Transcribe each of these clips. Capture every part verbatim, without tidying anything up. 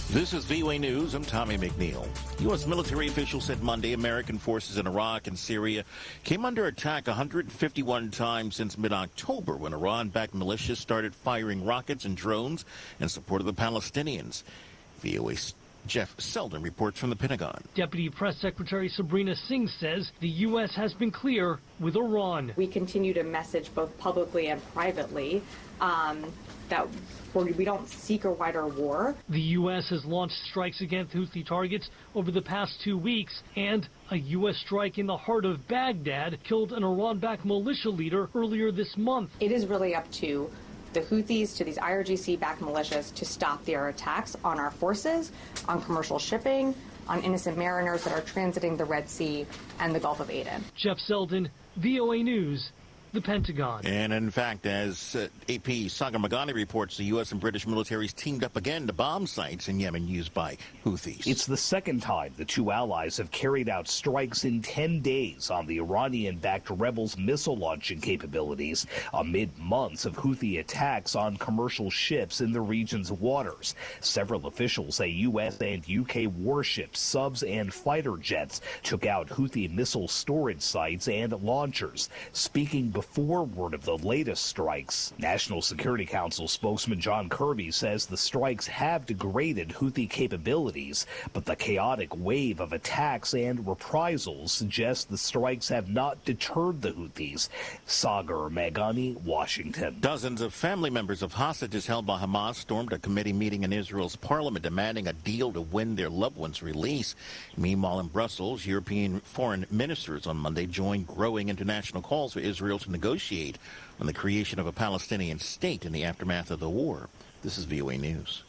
This is V O A News. I'm Tommy McNeil. U S military officials said Monday American forces in Iraq and Syria came under attack one hundred fifty-one times since mid-October when Iran-backed militias started firing rockets and drones in support of the Palestinians. V O A's Jeff Selden reports from the Pentagon. Deputy Press Secretary Sabrina Singh says the U S has been clear with Iran. We continue to message both publicly and privately um, that we don't seek a wider war. The U S has launched strikes against Houthi targets over the past two weeks, and a U S strike in the heart of Baghdad killed an Iran-backed militia leader earlier this month. It is really up to the Houthis, to these I R G C-backed militias, to stop their attacks on our forces, on commercial shipping, on innocent mariners that are transiting the Red Sea and the Gulf of Aden. Jeff Selden, V O A News, the Pentagon. And in fact, as uh, A P Sagar Meghani reports, the U S and British militaries teamed up again to bomb sites in Yemen used by Houthis. It's the second time the two allies have carried out strikes in ten days on the Iranian-backed rebels' missile launching capabilities amid months of Houthi attacks on commercial ships in the region's waters. Several officials say U S and U K warships, subs, and fighter jets took out Houthi missile storage sites and launchers. Speaking before word of the latest strikes, National Security Council spokesman John Kirby says the strikes have degraded Houthi capabilities, but the chaotic wave of attacks and reprisals suggests the strikes have not deterred the Houthis. Sagar Meghani, Washington. Dozens of family members of hostages held by Hamas stormed a committee meeting in Israel's parliament demanding a deal to win their loved ones' release. Meanwhile, in Brussels, European foreign ministers on Monday joined growing international calls for Israel to negotiate on the creation of a Palestinian state in the aftermath of the war. This is V O A News.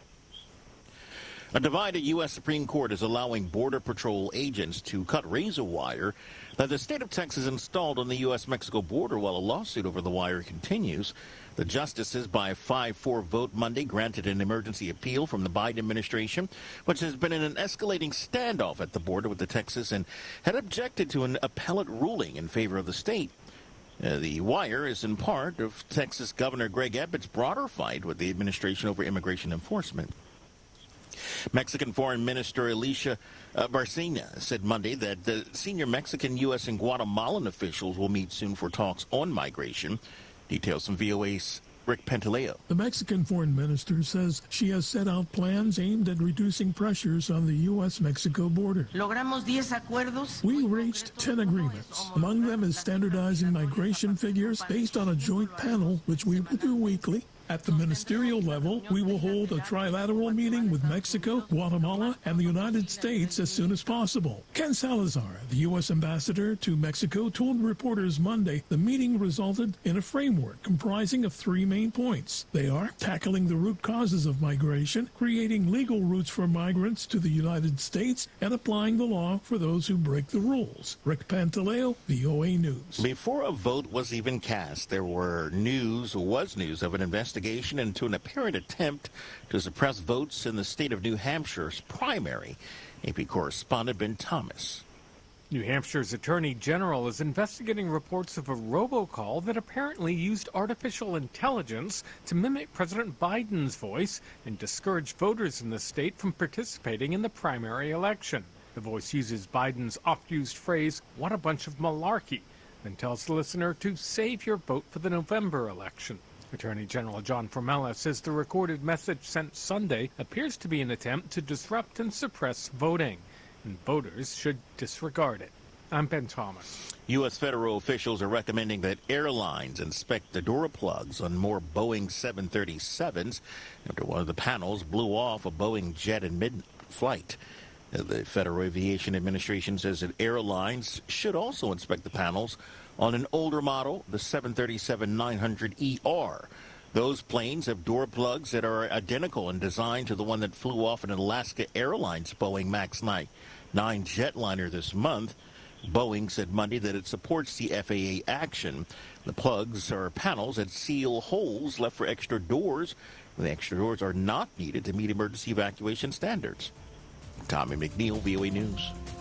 A divided U S Supreme Court is allowing Border Patrol agents to cut razor wire that the state of Texas installed on the U S Mexico border while a lawsuit over the wire continues. The justices, by a five four vote Monday, granted an emergency appeal from the Biden administration, which has been in an escalating standoff at the border with the Texas and had objected to an appellate ruling in favor of the state. Uh, the wire is in part of Texas Governor Greg Abbott's broader fight with the administration over immigration enforcement. Mexican Foreign Minister Alicia uh, Barcena said Monday that the senior Mexican, U S, and Guatemalan officials will meet soon for talks on migration. Details from V O A's Rick Pantaleo. The Mexican foreign minister says she has set out plans aimed at reducing pressures on the U S Mexico border. We reached ten agreements. Among them is standardizing migration figures based on a joint panel, which we will do weekly. At the ministerial level, we will hold a trilateral meeting with Mexico, Guatemala, and the United States as soon as possible. Ken Salazar, the U S ambassador to Mexico, told reporters Monday the meeting resulted in a framework comprising of three main points. They are tackling the root causes of migration, creating legal routes for migrants to the United States, and applying the law for those who break the rules. Rick Pantaleo, V O A News. Before a vote was even cast, there were news, or was news, of an investigation into an apparent attempt to suppress votes in the state of New Hampshire's primary. A P correspondent Ben Thomas. New Hampshire's Attorney General is investigating reports of a robocall that apparently used artificial intelligence to mimic President Biden's voice and discourage voters in the state from participating in the primary election. The voice uses Biden's oft-used phrase, "What a bunch of malarkey," and tells the listener to save your vote for the November election. Attorney General John Formella says the recorded message sent Sunday appears to be an attempt to disrupt and suppress voting, and voters should disregard it. I'm Ben Thomas. U S federal officials are recommending that airlines inspect the door plugs on more Boeing seven thirty-sevens after one of the panels blew off a Boeing jet in mid-flight. The Federal Aviation Administration says that airlines should also inspect the panels on an older model, the seven thirty-seven nine hundred E R. Those planes have door plugs that are identical in design to the one that flew off an Alaska Airlines Boeing MAX nine jetliner this month. Boeing said Monday that it supports the F A A action. The plugs are panels that seal holes left for extra doors. The extra doors are not needed to meet emergency evacuation standards. Tommy McNeil, V O A News.